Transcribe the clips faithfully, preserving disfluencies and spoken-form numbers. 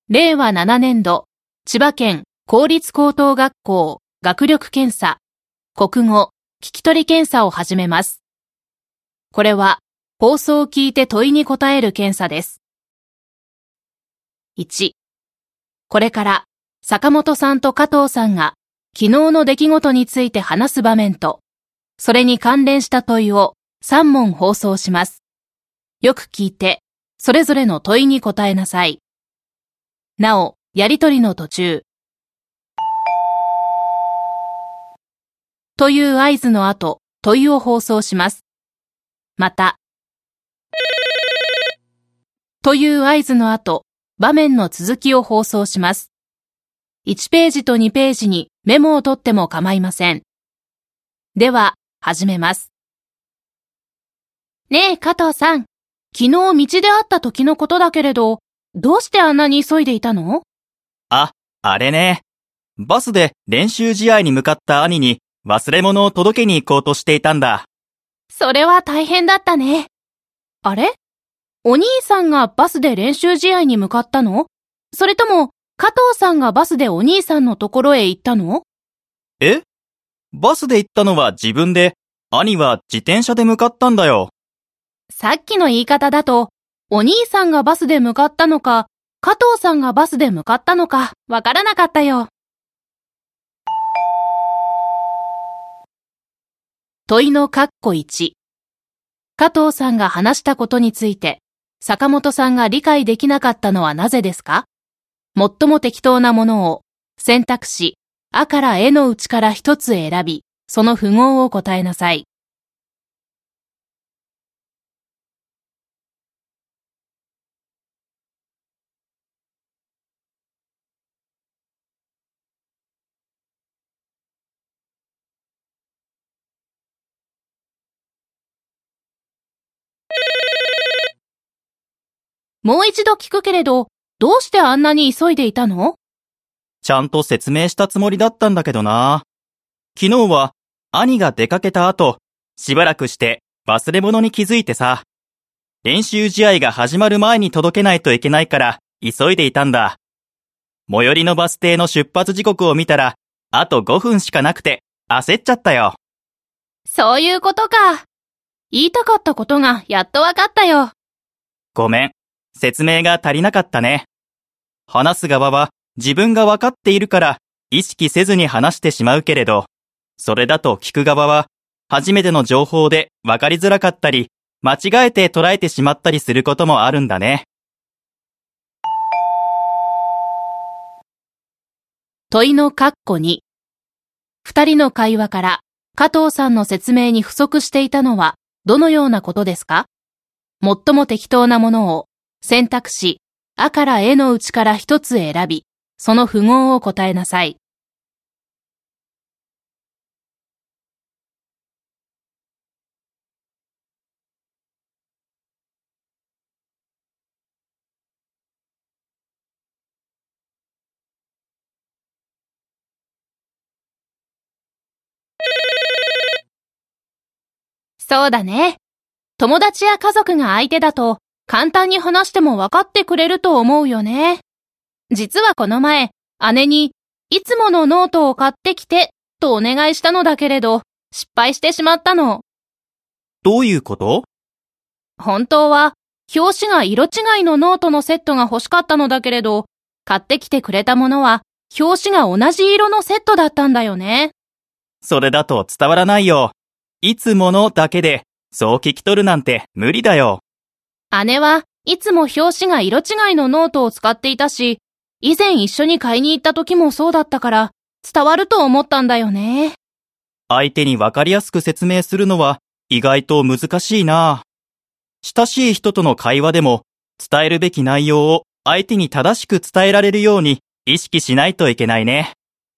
れいわななねんど、千葉県公立高等学校学力検査、国語、聞き取り検査を始めます。これは、放送を聞いて問いに答える検査です。いち、これから坂本さんと加藤さんが昨日の出来事について話す場面と、それに関連した問いをさん問放送します。よく聞いて、それぞれの問いに答えなさい。なお、やりとりの途中、という合図の後、問いを放送します。また、という合図の後、場面の続きを放送します。いちページとにページにメモを取っても構いません。では、始めます。ねえ、加藤さん。昨日道で会った時のことだけれど、どうしてあんなに急いでいたの？ あ、あれね。バスで練習試合に向かった兄に忘れ物を届けに行こうとしていたんだ。 それは大変だったね。あれ？お兄さんがバスで練習試合に向かったの？それとも、加藤さんがバスでお兄さんのところへ行ったの？ え？バスで行ったのは自分で、兄は自転車で向かったんだよ。 さっきの言い方だと、お兄さんがバスで向かったのか、加藤さんがバスで向かったのか、わからなかったよ。問いの括弧いち。加藤さんが話したことについて、坂本さんが理解できなかったのはなぜですか？最も適当なものを、選択肢、あからえのうちから一つ選び、その符号を答えなさい。もう一度聞くけれど、どうしてあんなに急いでいたの？ ちゃんと説明したつもりだったんだけどな。昨日は兄が出かけた後、しばらくして忘れ物に気づいてさ。練習試合が始まる前に届けないといけないから急いでいたんだ。最寄りのバス停の出発時刻を見たら、あとごふんしかなくて焦っちゃったよ。 そういうことか。言いたかったことがやっとわかったよ。 ごめん。説明が足りなかったね。話す側は自分が分かっているから意識せずに話してしまうけれど、それだと聞く側は初めての情報で分かりづらかったり、間違えて捉えてしまったりすることもあるんだね。 問いの括弧に。二人の会話から加藤さんの説明に不足していたのはどのようなことですか？最も適当なものを選択肢、あからえのうちから一つ選び、その符号を答えなさい。そうだね。友達や家族が相手だと簡単に話しても分かってくれると思うよね。実はこの前、姉にいつものノートを買ってきてとお願いしたのだけれど、失敗してしまったの。 どういうこと？ 本当は表紙が色違いのノートのセットが欲しかったのだけれど、買ってきてくれたものは表紙が同じ色のセットだったんだよね。 それだと伝わらないよ。いつものだけでそう聞き取るなんて無理だよ。 姉はいつも表紙が色違いのノートを使っていたし、以前一緒に買いに行った時もそうだったから伝わると思ったんだよね。 相手に分かりやすく説明するのは意外と難しいな。親しい人との会話でも伝えるべき内容を相手に正しく伝えられるように意識しないといけないね。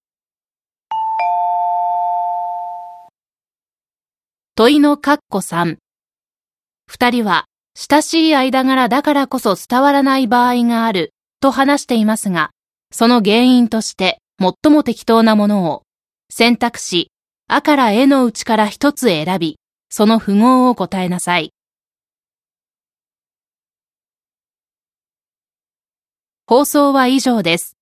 問いの括弧さん。二人は親しい間柄だからこそ伝わらない場合があると話していますが、その原因として最も適当なものを選択肢、あからえのうちから一つ選び、その符号を答えなさい。 放送は以上です。